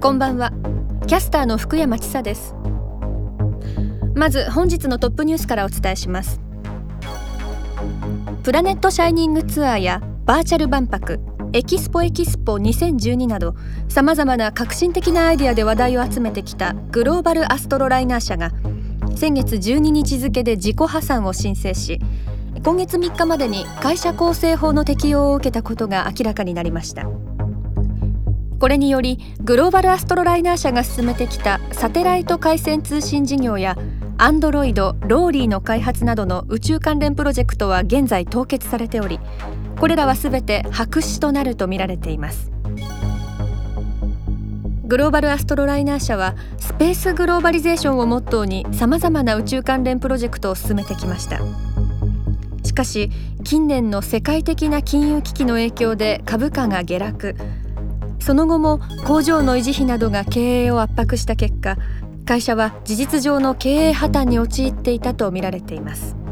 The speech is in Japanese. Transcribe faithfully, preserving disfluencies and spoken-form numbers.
こんばんは。キャスターの福山千紗です。まず本日のトップニュースからお伝えします。プラネットシャイニングツアーやバーチャル万博、エキスポエキスポにせんじゅうになど、さまざまな革新的なアイデアで話題を集めてきたグローバルアストロライナー社が先月じゅうににち付で自己破産を申請し、今月みっかまでに会社構成法の適用を受けたことが明らかになりました。これによりグローバルアストロライナー社が進めてきたサテライト回線通信事業やアンドロイド、ローリーの開発などの宇宙関連プロジェクトは現在凍結されており、これらはすべて白紙となるとみられています。グローバルアストロライナー社はスペースグローバリゼーションをモットーにさまざまな宇宙関連プロジェクトを進めてきました。しかし近年の世界的な金融危機の影響で株価が下落、その後も工場の維持費などが経営を圧迫した結果、会社は事実上の経営破綻に陥っていたとみられています。